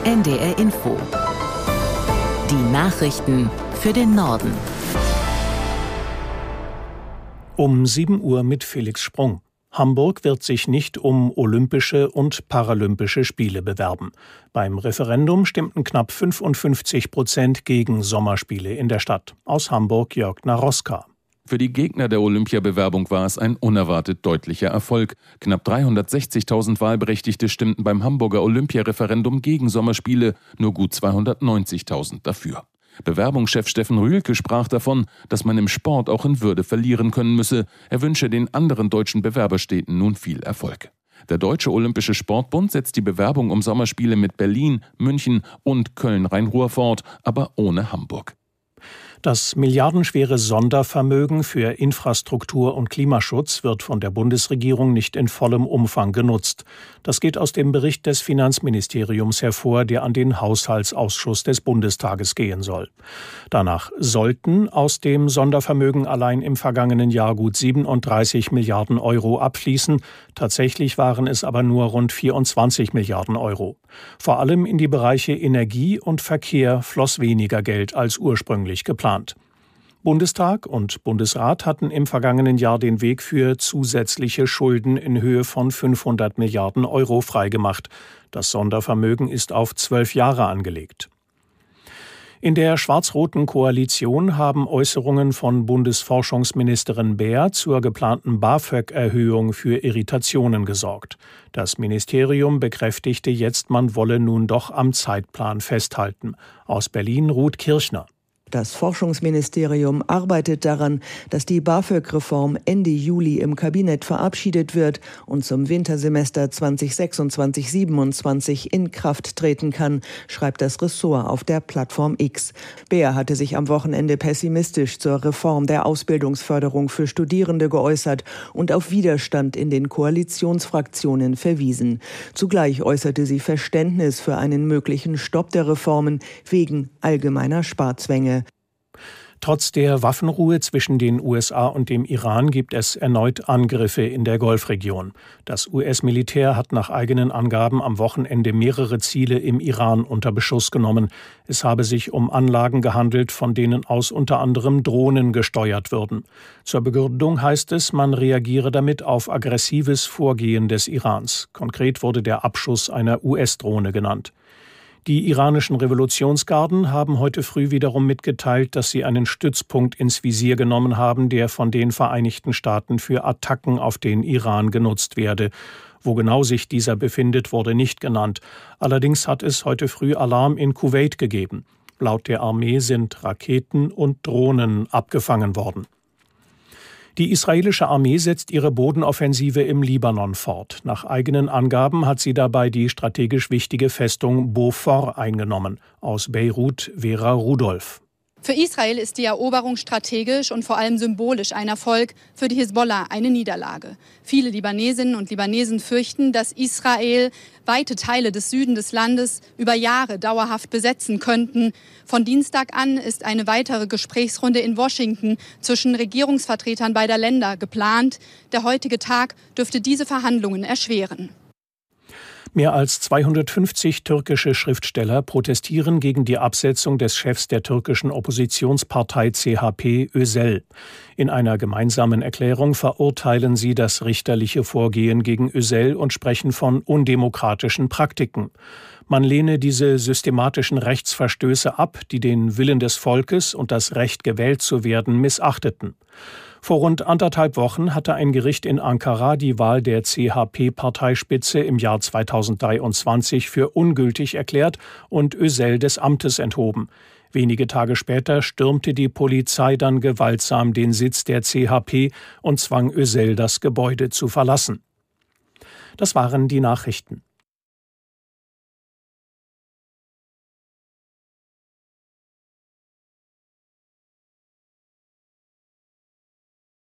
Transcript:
NDR Info. Die Nachrichten für den Norden. Um 7 Uhr mit Felix Sprung. Hamburg wird sich nicht um Olympische und Paralympische Spiele bewerben. Beim Referendum stimmten knapp 55% gegen Sommerspiele in der Stadt. Aus Hamburg Jörg Naroska. Für die Gegner der Olympiabewerbung war es ein unerwartet deutlicher Erfolg. Knapp 360.000 Wahlberechtigte stimmten beim Hamburger Olympiareferendum gegen Sommerspiele, nur gut 290.000 dafür. Bewerbungschef Steffen Rühlke sprach davon, dass man im Sport auch in Würde verlieren können müsse. Er wünsche den anderen deutschen Bewerberstädten nun viel Erfolg. Der Deutsche Olympische Sportbund setzt die Bewerbung um Sommerspiele mit Berlin, München und Köln-Rhein-Ruhr fort, aber ohne Hamburg. Das milliardenschwere Sondervermögen für Infrastruktur und Klimaschutz wird von der Bundesregierung nicht in vollem Umfang genutzt. Das geht aus dem Bericht des Finanzministeriums hervor, der an den Haushaltsausschuss des Bundestages gehen soll. Danach sollten aus dem Sondervermögen allein im vergangenen Jahr gut 37 Milliarden Euro abfließen. Tatsächlich waren es aber nur rund 24 Milliarden Euro. Vor allem in die Bereiche Energie und Verkehr floss weniger Geld als ursprünglich geplant. Bundestag und Bundesrat hatten im vergangenen Jahr den Weg für zusätzliche Schulden in Höhe von 500 Milliarden Euro freigemacht. Das Sondervermögen ist auf 12 Jahre angelegt. In der schwarz-roten Koalition haben Äußerungen von Bundesforschungsministerin Baer zur geplanten BAföG-Erhöhung für Irritationen gesorgt. Das Ministerium bekräftigte jetzt, man wolle nun doch am Zeitplan festhalten. Aus Berlin Ruth Kirchner. Das Forschungsministerium arbeitet daran, dass die BAföG-Reform Ende Juli im Kabinett verabschiedet wird und zum Wintersemester 2026/27 in Kraft treten kann, schreibt das Ressort auf der Plattform X. Baer hatte sich am Wochenende pessimistisch zur Reform der Ausbildungsförderung für Studierende geäußert und auf Widerstand in den Koalitionsfraktionen verwiesen. Zugleich äußerte sie Verständnis für einen möglichen Stopp der Reformen wegen allgemeiner Sparzwänge. Trotz der Waffenruhe zwischen den USA und dem Iran gibt es erneut Angriffe in der Golfregion. Das US-Militär hat nach eigenen Angaben am Wochenende mehrere Ziele im Iran unter Beschuss genommen. Es habe sich um Anlagen gehandelt, von denen aus unter anderem Drohnen gesteuert würden. Zur Begründung heißt es, man reagiere damit auf aggressives Vorgehen des Irans. Konkret wurde der Abschuss einer US-Drohne genannt. Die iranischen Revolutionsgarden haben heute früh wiederum mitgeteilt, dass sie einen Stützpunkt ins Visier genommen haben, der von den Vereinigten Staaten für Attacken auf den Iran genutzt werde. Wo genau sich dieser befindet, wurde nicht genannt. Allerdings hat es heute früh Alarm in Kuwait gegeben. Laut der Armee sind Raketen und Drohnen abgefangen worden. Die israelische Armee setzt ihre Bodenoffensive im Libanon fort. Nach eigenen Angaben hat sie dabei die strategisch wichtige Festung Beaufort eingenommen. Aus Beirut Vera Rudolph. Für Israel ist die Eroberung strategisch und vor allem symbolisch ein Erfolg, für die Hisbollah eine Niederlage. Viele Libanesinnen und Libanesen fürchten, dass Israel weite Teile des Süden des Landes über Jahre dauerhaft besetzen könnten. Von Dienstag an ist eine weitere Gesprächsrunde in Washington zwischen Regierungsvertretern beider Länder geplant. Der heutige Tag dürfte diese Verhandlungen erschweren. Mehr als 250 türkische Schriftsteller protestieren gegen die Absetzung des Chefs der türkischen Oppositionspartei CHP, Özel. In einer gemeinsamen Erklärung verurteilen sie das richterliche Vorgehen gegen Özel und sprechen von undemokratischen Praktiken. Man lehne diese systematischen Rechtsverstöße ab, die den Willen des Volkes und das Recht, gewählt zu werden, missachteten. Vor rund 1,5 Wochen hatte ein Gericht in Ankara die Wahl der CHP-Parteispitze im Jahr 2023 für ungültig erklärt und Özel des Amtes enthoben. Wenige Tage später stürmte die Polizei dann gewaltsam den Sitz der CHP und zwang Özel, das Gebäude zu verlassen. Das waren die Nachrichten.